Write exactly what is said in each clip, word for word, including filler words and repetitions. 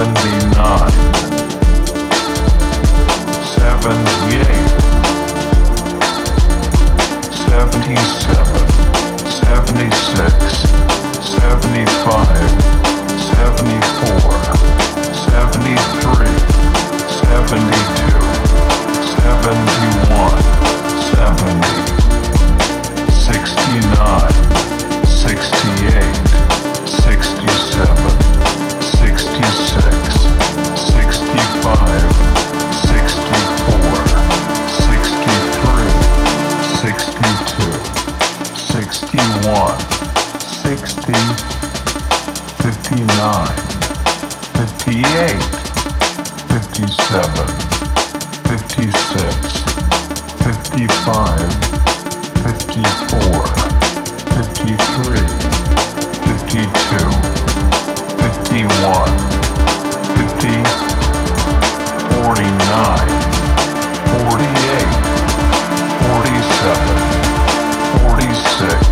seventy-nine, seventy-eight, seventy-seven, seventy-six, seventy-five, seventy-four, seventy-three, seventy-two, seventy-one, seventy, sixty-nine, sixty-eight, sixty-seven, sixty-six, sixty-five, sixty-four, sixty-three, sixty-two, sixty-one, sixty, fifty-nine, fifty-eight, fifty-seven, fifty-six, fifty-five, fifty-four, fifty-three, fifty-two, fifty-one, fifty, forty-nine, forty-eight, forty-seven, forty-six,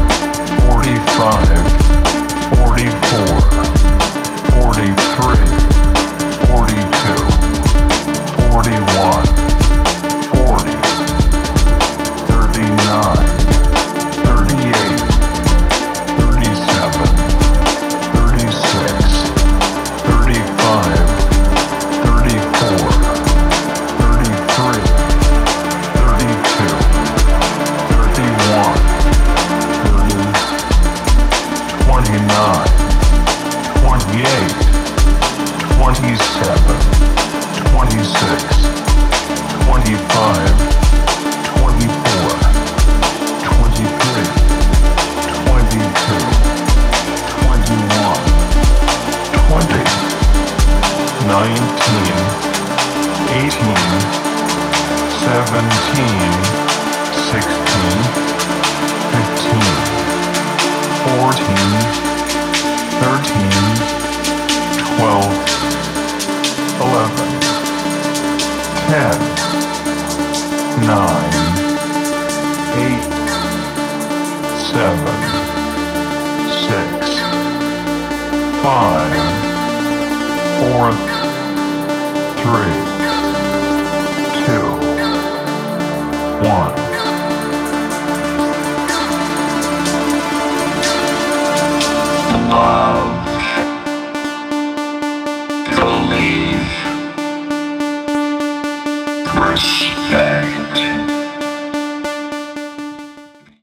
forty-five, forty-four, forty-three, forty-two, forty-one, forty, thirty-nine, thirty-eight, thirty-seven, thirty-six, thirty-five, thirty-four, thirty-three, thirty-two, thirty-one, thirty, twenty-nine, twenty-eight, twenty-seven, twenty-six, twenty-five, twenty-four, twenty-three, twenty-two, twenty-one, twenty, nineteen, eighteen, seventeen, sixteen, fifteen, fourteen, thirteen, twelve, eleven, ten, nine, eight, seven, six, five, four, three,